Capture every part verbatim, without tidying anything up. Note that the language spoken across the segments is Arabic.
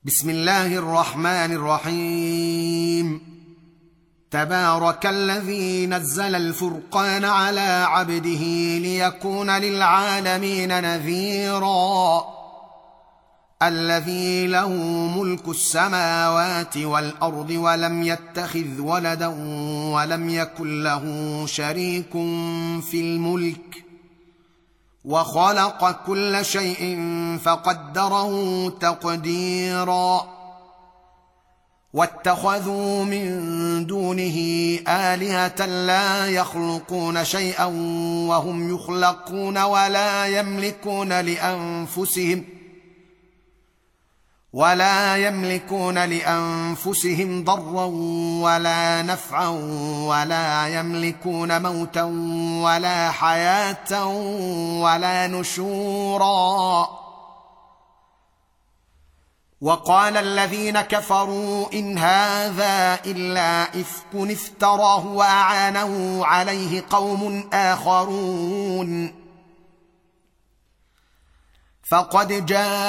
بسم الله الرحمن الرحيم. تبارك الذي نزل الفرقان على عبده ليكون للعالمين نذيرا. الذي له ملك السماوات والأرض ولم يتخذ ولدا ولم يكن له شريك في الملك وخلق كل شيء فقدره تقديرا. واتخذوا من دونه آلهة لا يخلقون شيئا وهم يخلقون ولا يملكون لأنفسهم ولا يملكون لأنفسهم ضرا ولا نفعا ولا يملكون موتا ولا حياة ولا نشورا. وقال الذين كفروا إن هذا إلا إفك افتراه وأعانه عليه قوم آخرون فقد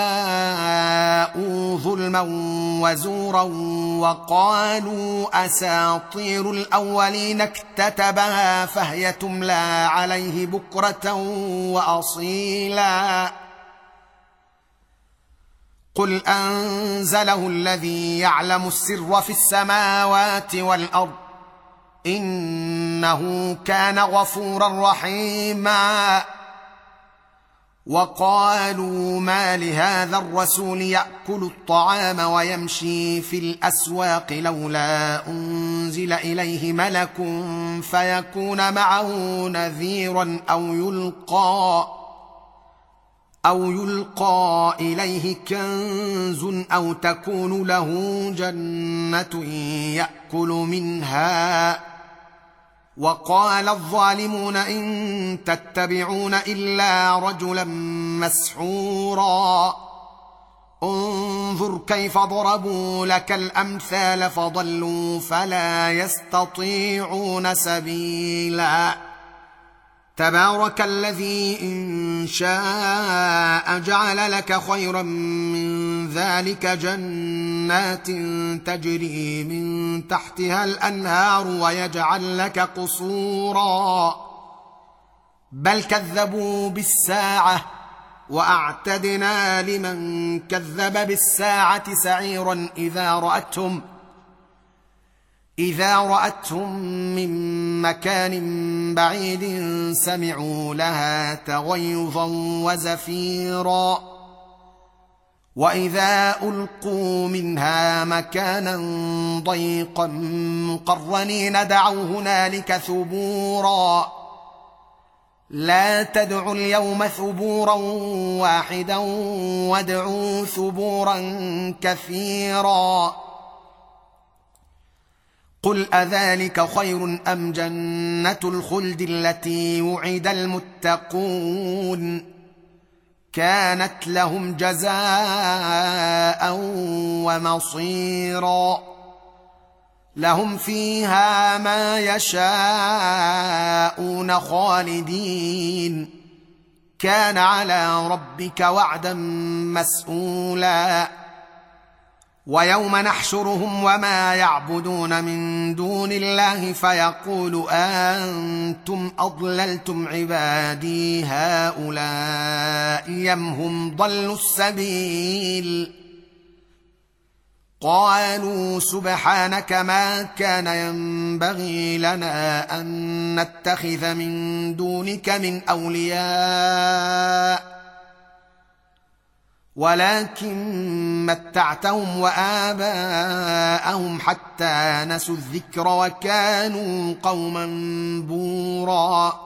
جاءوا ظلما وزورا وقالوا أساطير الأولين اكتتبها فهي تملى عليه بكرة وأصيلا. قل أنزله الذي يعلم السر في السماوات والأرض إنه كان غفورا رحيما. وقالوا ما لهذا الرسول يأكل الطعام ويمشي في الأسواق لولا أنزل إليه ملك فيكون معه نذيرا أو يلقى أو يلقى إليه كنز أو تكون له جنة يأكل منها. وقال الظالمون إن تتبعون إلا رجلا مسحورا. انظر كيف ضربوا لك الأمثال فضلوا فلا يستطيعون سبيلا. تبارك الذي إن شاء جعل لك خيرا من ذلك جنات تجري من تحتها الأنهار ويجعل لك قصورا. بل كذبوا بالساعة وأعتدنا لمن كذب بالساعة سعيرا إذا رأتهم إذا رأتهم من مكان بعيد سمعوا لها تغيظا وزفيرا. وإذا ألقوا منها مكانا ضيقا مقرنين دعوا هنالك ثبورا. لا تدعوا اليوم ثبورا واحدا وادعوا ثبورا كثيرا. قل أذلك خير أم جنة الخلد التي وعد المتقون كانت لهم جزاء ومصيرا. لهم فيها ما يشاءون خالدين كان على ربك وعدا مسئولا. ويوم نحشرهم وما يعبدون من دون الله فيقول أنتم أضللتم عبادي هؤلاء أم هم ضلوا السبيل. قالوا سبحانك ما كان ينبغي لنا أن نتخذ من دونك من أولياء ولكن متعتهم وآباءهم حتى نسوا الذكر وكانوا قوما بورا.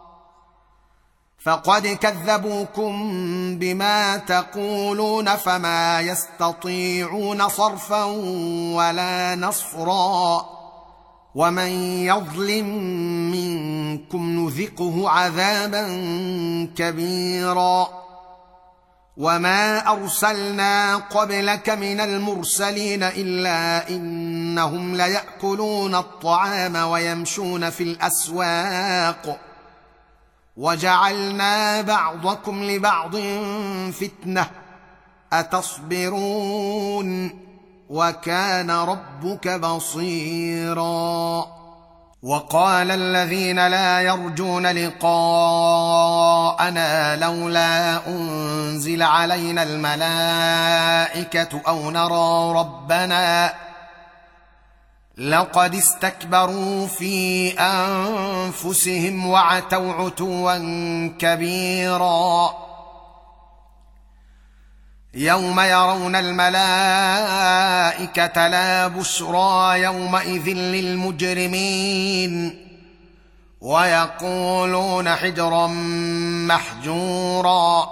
فقد كذبوكم بما تقولون فما يستطيعون صرفا ولا نصرا. ومن يظلم منكم نذقه عذابا كبيرا. وما أرسلنا قبلك من المرسلين إلا إنهم ليأكلون الطعام ويمشون في الأسواق وجعلنا بعضكم لبعض فتنة اتصبرون وكان ربك بصيرا. وقال الذين لا يرجون لقاءنا لولا انزل علينا الملائكه او نرى ربنا لقد استكبروا في انفسهم وعتوا عتوا كبيرا. يوم يرون الملائكه لا بشرى يومئذ للمجرمين ويقولون حجرا محجورا.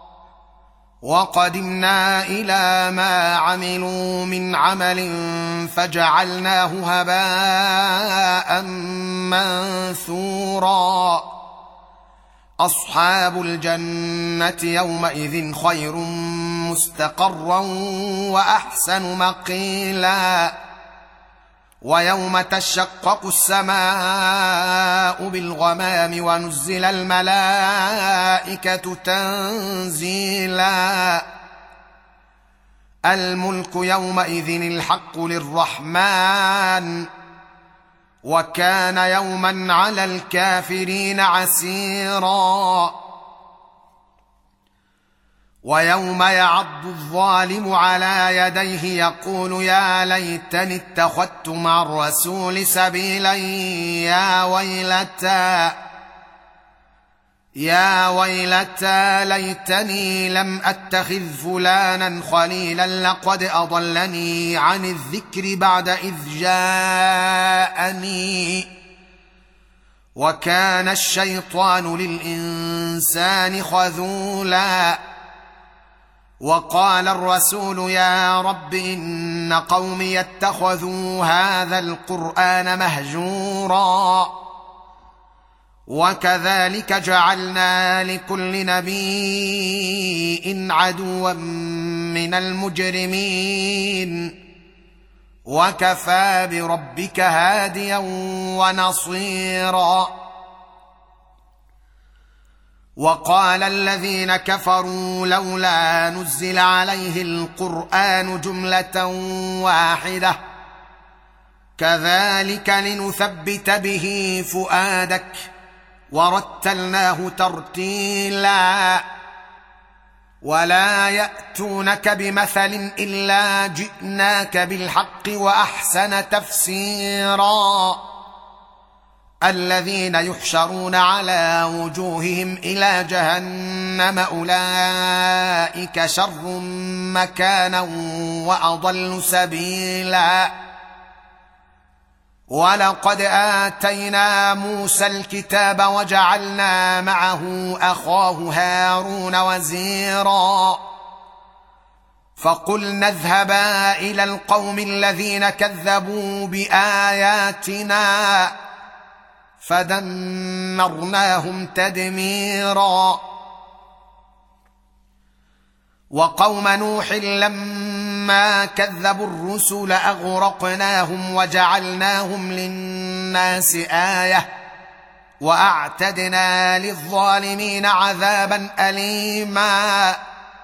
وقدمنا الى ما عملوا من عمل فجعلناه هباء منثورا. اصحاب الجنه يومئذ خير مستقرا واحسن مقيلا. ويوم تشقق السماء بالغمام ونزل الملائكه تنزيلا. الملك يومئذ الحق للرحمن وكان يوما على الكافرين عسيرا. ويوم يعض الظالم على يديه يقول يا ليتني اتخذت مع الرسول سبيلا يا ويلتى يا ويلتى ليتني لم اتخذ فلانا خليلا لقد اضلني عن الذكر بعد اذ جاءني وكان الشيطان للانسان خذولا. وقال الرسول يا رب إن قومي اتخذوا هذا القرآن مهجورا. وكذلك جعلنا لكل نبي عدوا من المجرمين وكفى بربك هاديا ونصيرا. وقال الذين كفروا لولا نزل عليه القرآن جملة واحدة كذلك لنثبت به فؤادك ورتلناه ترتيلا. ولا يأتونك بمثل إلا جئناك بالحق وأحسن تفسيرا. الذين يحشرون على وجوههم إلى جهنم أولئك شر مكانا وأضل سبيلا. ولقد آتينا موسى الكتاب وجعلنا معه أخاه هارون وزيرا. فقلنا اذهبا إلى القوم الذين كذبوا بآياتنا فدمرناهم تدميرا. وقوم نوح لما كذبوا الرسل أغرقناهم وجعلناهم للناس آية وأعتدنا للظالمين عذابا أليما.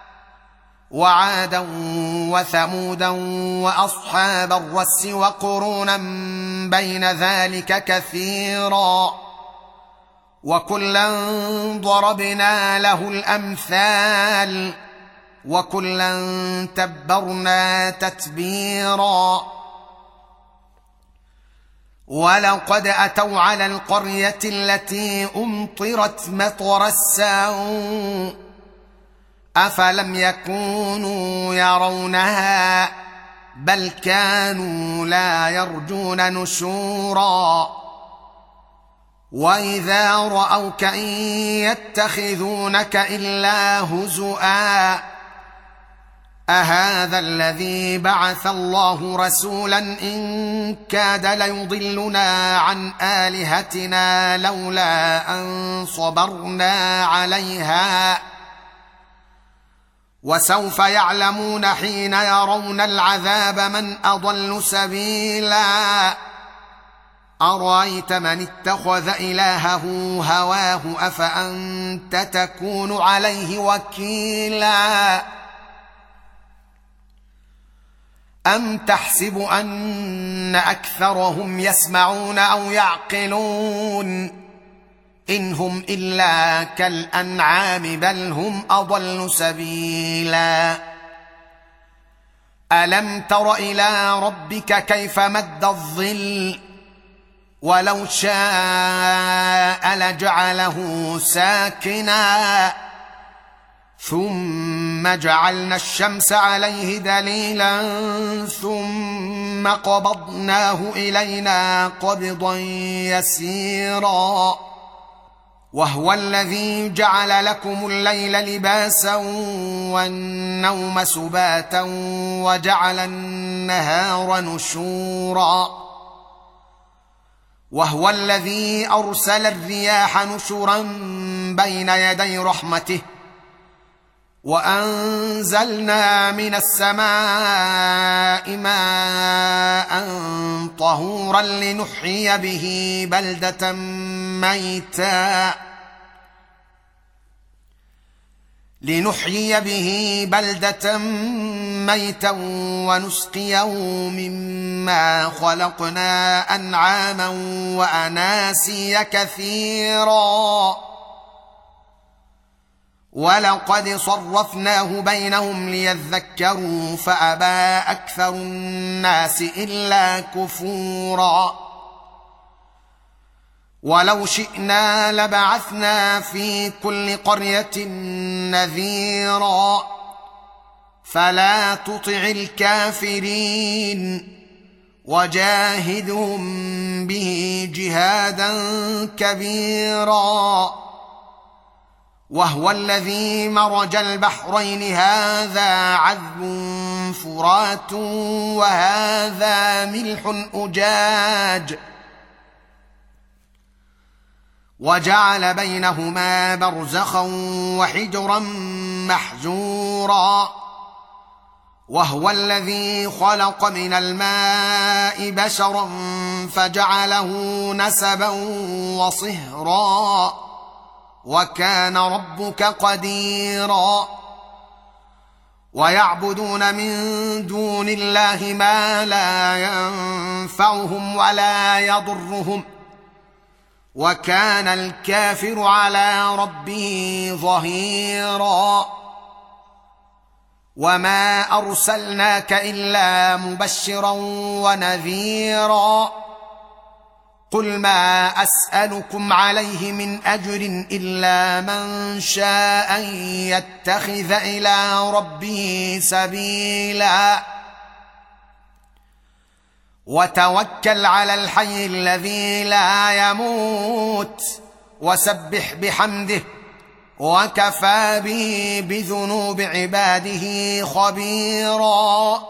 وعادا وثمودا وأصحاب الرس وقرونا بين ذلك كثيرا وكلا ضربنا له الأمثال وكلا تبرنا تتبيرا. ولقد أتوا على القرية التي أمطرت مطر السوء أفلم يكونوا يرونها بل كانوا لا يرجون نشورا. وإذا رأوك إن يتخذونك إلا هزؤا أهذا الذي بعث الله رسولا إن كاد ليضلنا عن آلهتنا لولا أن صبرنا عليها وسوف يعلمون حين يرون العذاب من أضل سبيلا. أرأيت من اتخذ إلهه هواه أفأنت تكون عليه وكيلا. أم تحسب أن أكثرهم يسمعون أو يعقلون إن هم إلا كالأنعام بل هم أضل سبيلا ألم تر إلى ربك كيف مد الظل ولو شاء لجعله ساكنا ثم جعلنا الشمس عليه دليلا ثم قبضناه إلينا قبضا يسيرا وهو الذي جعل لكم الليل لباسا والنوم سباتا وجعل النهار نشورا وهو الذي أرسل الرياح نشرا بين يدي رحمته وأنزلنا من السماء ماء طهورا لنحيي به بلدة ميتا لنحيي به بلدة ميتا ونسقيه مما خلقنا أنعاما وأناسيا كثيرا ولقد صرفناه بينهم ليذكروا فأبى أكثر الناس إلا كفورا ولو شئنا لبعثنا في كل قرية نذيرا فلا تطع الكافرين وجاهدهم به جهادا كبيرا وهو الذي مرج البحرين هذا عذب فرات وهذا ملح أجاج وجعل بينهما برزخا وحجرا محجورا وهو الذي خلق من الماء بشرا فجعله نسبا وصهرا وكان ربك قديرا ويعبدون من دون الله ما لا ينفعهم ولا يضرهم وكان الكافر على ربه ظهيرا وما أرسلناك إلا مبشرا ونذيرا قل ما أسألكم عليه من أجر إلا من شاء أن يتخذ إلى ربه سبيلا وتوكل على الحي الذي لا يموت وسبح بحمده وكفى به بذنوب عباده خبيرا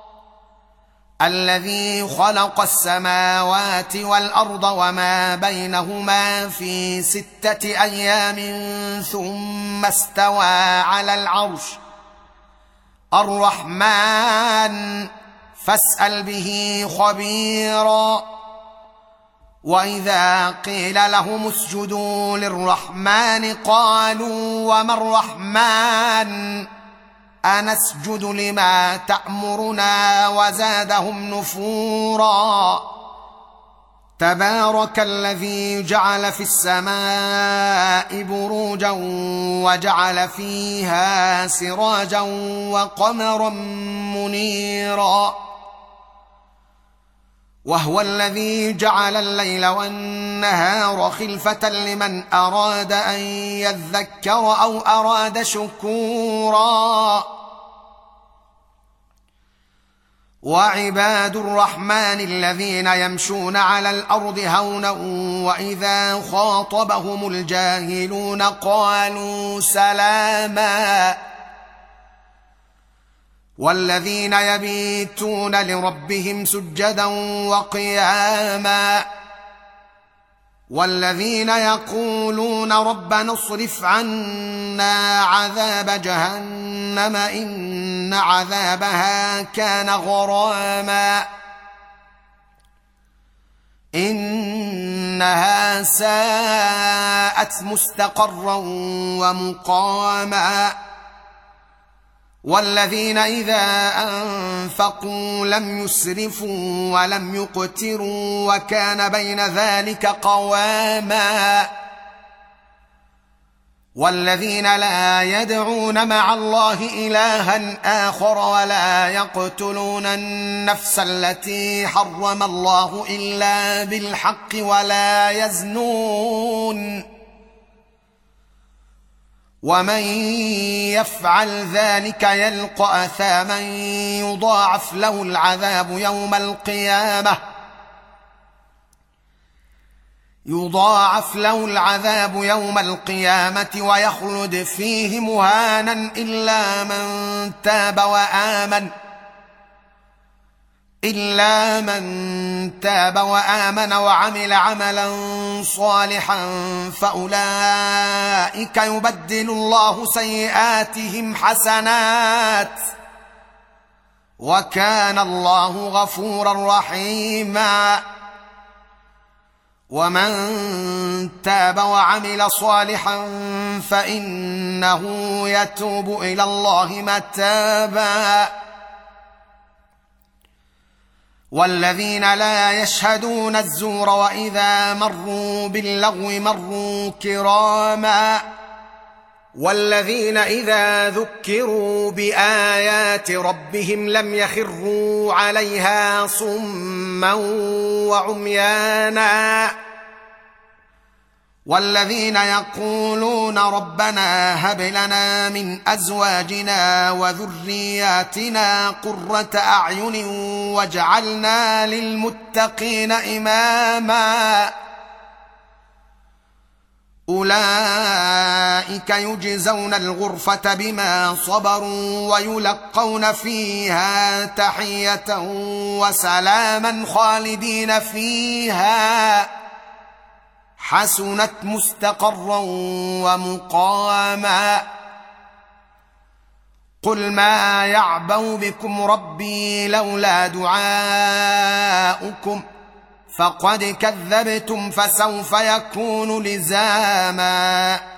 الذي خلق السماوات والأرض وما بينهما في ستة أيام ثم استوى على العرش الرحمن فاسأل به خبيرا وإذا قيل لهم اسجدوا للرحمن قالوا وما الرحمن أنسجد لما تأمرنا وزادهم نفورا تبارك الذي جعل في السماء بروجا وجعل فيها سراجا وقمرا منيرا وهو الذي جعل الليل والنهار خلفة لمن أراد أن يذكر أو أراد شكورا وعباد الرحمن الذين يمشون على الأرض هونا وإذا خاطبهم الجاهلون قالوا سلاما والذين يبيتون لربهم سجدا وقياما والذين يقولون ربنا اصرف عنا عذاب جهنم إن عذابها كان غراما إنها ساءت مستقرا ومقاما والذين إذا أنفقوا لم يسرفوا ولم يقتروا وكان بين ذلك قواما والذين لا يدعون مع الله إلها آخر ولا يقتلون النفس التي حرم الله إلا بالحق ولا يزنون ومن يفعل ذلك يلقى أثاما يضاعف له العذاب يوم القيامة يضاعف له العذاب يوم القيامة ويخلد فيه مهانا إلا من تاب وآمن إلا من تاب وآمن وعمل عملا صالحا فأولئك يبدل الله سيئاتهم حسنات وكان الله غفورا رحيما ومن تاب وعمل صالحا فإنه يتوب إلى الله متابا والذين لا يشهدون الزور وإذا مروا باللغو مروا كراما والذين إذا ذكروا بآيات ربهم لم يخروا عليها صما وعميانا والذين يقولون ربنا هب لنا من أزواجنا وذرياتنا قرة أعين واجعلنا للمتقين إماما أولئك يجزون الغرفة بما صبروا ويلقون فيها تحية وسلاما خالدين فيها حسنت مستقرا ومقاما قل ما يعبأ بكم ربي لولا دعاؤكم فقد كذبتم فسوف يكون لزاما